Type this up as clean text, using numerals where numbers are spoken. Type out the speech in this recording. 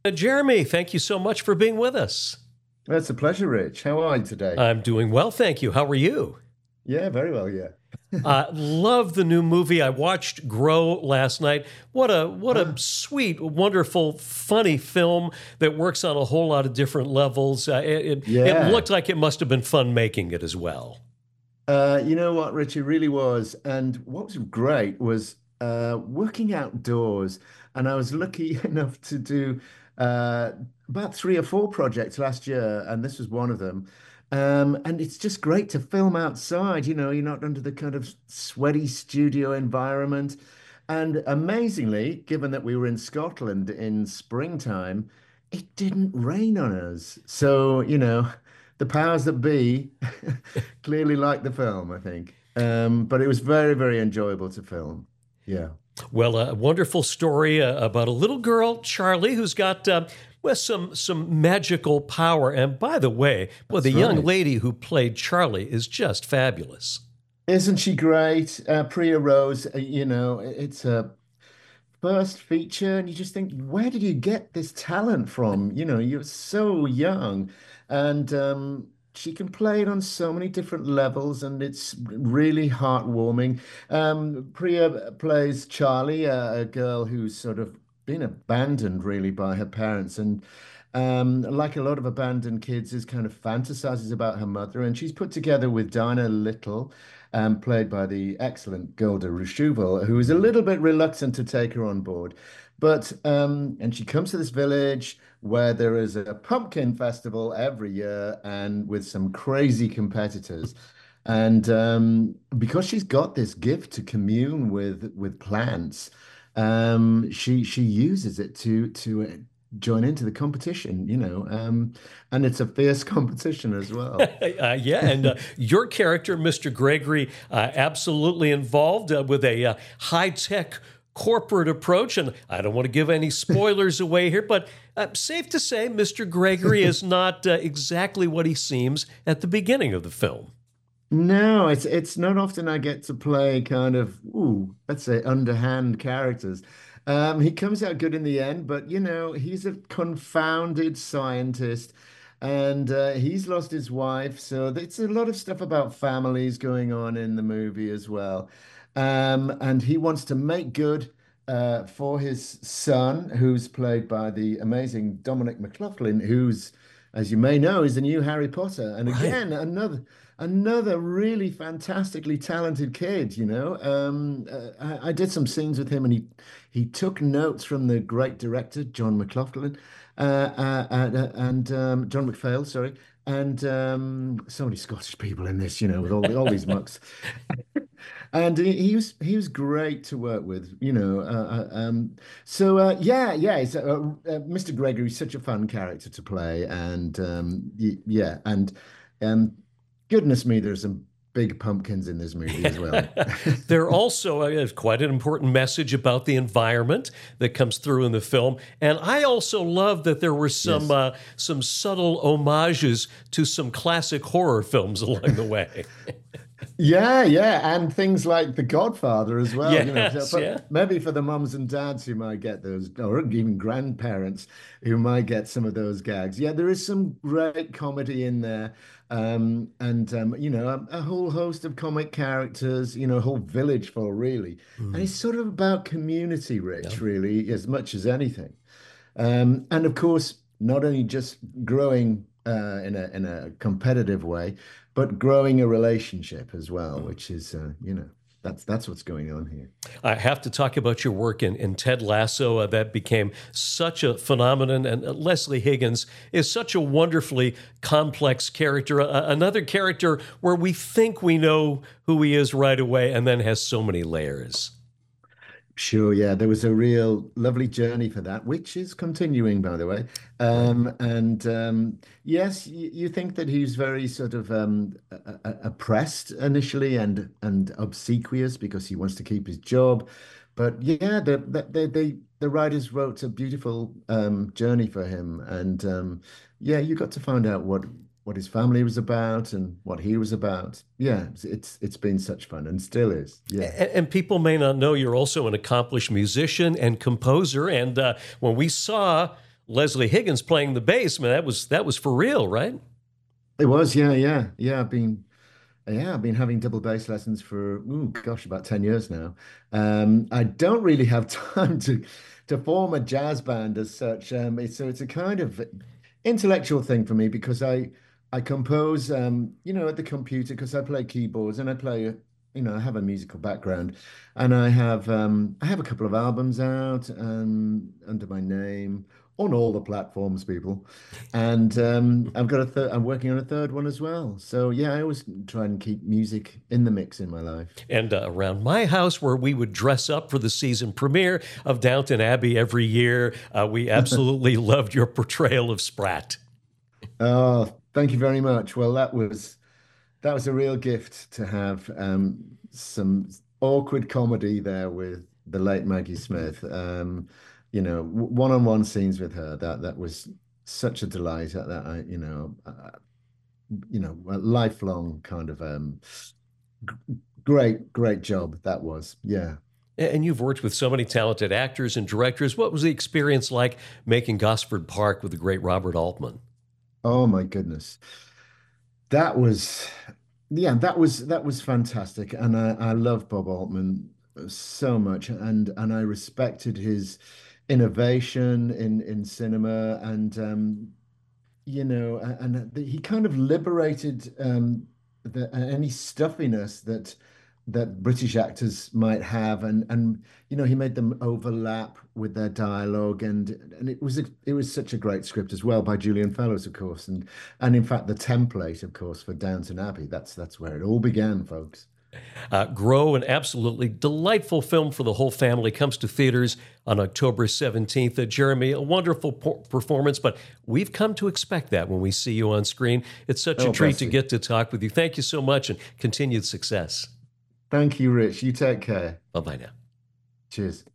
Jeremy, thank you so much for being with us. That's a pleasure, Rich. How are you today? I'm doing well, thank you. How are you? Yeah, very well, yeah. Love the new movie. I watched Grow last night. What a sweet, wonderful, funny film that works on a whole lot of different levels. It Yeah. looked like it must have been fun making it as well. You know what, Rich, it really was. And what was great was working outdoors. And I was lucky enough to do uh, about three or four projects last year, and this was one of them. And it's just great to film outside. You're not under the kind of sweaty studio environment. And amazingly, given that we were in Scotland in springtime, it didn't rain on us. So, the powers that be clearly liked the film, I think. But it was very, very enjoyable to film. Yeah, Well, a wonderful story about a little girl, Charlie, who's got some magical power. And by the way, well, the that's young right. lady who played Charlie is just fabulous. Isn't she great? Priya Rose, it's a first feature, and you just think, where did you get this talent from? You're so young, and she can play it on so many different levels, and it's really heartwarming. Priya plays Charlie, a girl who's sort of been abandoned really by her parents, and like a lot of abandoned kids, is kind of fantasizes about her mother, and she's put together with Dinah Little, played by the excellent Golda Rosheuvel, who is a little bit reluctant to take her on board. And she comes to this village where there is a pumpkin festival every year and with some crazy competitors. And because she's got this gift to commune with plants, she uses it to join into the competition, and it's a fierce competition as well. Yeah, and your character, Mr. Gregory, absolutely involved with a high-tech corporate approach. And I don't want to give any spoilers away here, but safe to say, Mr. Gregory is not exactly what he seems at the beginning of the film. No, it's not often I get to play kind of, let's say underhand characters. He comes out good in the end, but he's a confounded scientist, and he's lost his wife, so it's a lot of stuff about families going on in the movie as well. And he wants to make good for his son, who's played by the amazing Dominic McLaughlin, who's, as you may know, is the new Harry Potter. And Right. again, another really fantastically talented kid, I did some scenes with him, and he took notes from the great director John McLaughlin, and John McPhail, sorry, and so many Scottish people in this, with all these mucks. And he was great to work with, yeah. Mr. Gregory's such a fun character to play, and yeah, and um, goodness me, there's some big pumpkins in this movie as well. There also is quite an important message about the environment that comes through in the film, and I also love that there were some Yes. some subtle homages to some classic horror films along the way. Yeah, and things like The Godfather as well, Yes, yeah. but maybe for the mums and dads who might get those, or even grandparents who might get some of those gags. Yeah, there is some great comedy in there, and a whole host of comic characters, a whole village full, really, and Mm, it's sort of about community, yeah. Rich, really, as much as anything. And of course, not only just growing in a competitive way, but growing a relationship as well, which is that's what's going on here. I have to talk about your work in Ted Lasso. That became such a phenomenon, and Leslie Higgins is such a wonderfully complex character. Another character where we think we know who he is right away, and then has so many layers. Sure, yeah, there was a real lovely journey for that, which is continuing, by the way. Right. And yes, you think that he's very sort of oppressed initially and obsequious because he wants to keep his job. But yeah, the writers wrote a beautiful journey for him, and yeah, you got to find out what his family was about and what he was about. Yeah, it's been such fun and still is. Yeah. And people may not know you're also an accomplished musician and composer. And when we saw Leslie Higgins playing the bass. Man, that was for real, right? It was, yeah, yeah, yeah. I've been having double bass lessons for, ooh, gosh, about 10 years now. I don't really have time to form a jazz band as such. So it's a kind of intellectual thing for me because I compose, at the computer because I play keyboards and I play, I have a musical background, and I have a couple of albums out under my name on all the platforms, people. And I'm working on a third one as well. So yeah, I always try and keep music in the mix in my life. And around my house, where we would dress up for the season premiere of Downton Abbey every year, we absolutely loved your portrayal of Sprat. Oh, thank you very much. Well, that was a real gift to have some awkward comedy there with the late Maggie Smith. One-on-one scenes with her, that was such a delight. That I, a lifelong kind of great job that was. Yeah. And you've worked with so many talented actors and directors. What was the experience like making Gosford Park with the great Robert Altman? Oh my goodness. That was, yeah, that was fantastic, and I love Bob Altman so much, and I respected his innovation in cinema, and he kind of liberated any stuffiness that British actors might have, and he made them overlap with their dialogue, and it was such a great script as well by Julian Fellows, of course, and in fact the template, of course, for Downton Abbey. That's where it all began, folks. Grow, an absolutely delightful film for the whole family, comes to theaters on October 17th. Jeremy, a wonderful performance, but we've come to expect that when we see you on screen. It's such a Oh, treat bless to you. get to talk with you. Thank you so much and continued success. Thank you, Rich. You take care. Bye bye now. Cheers.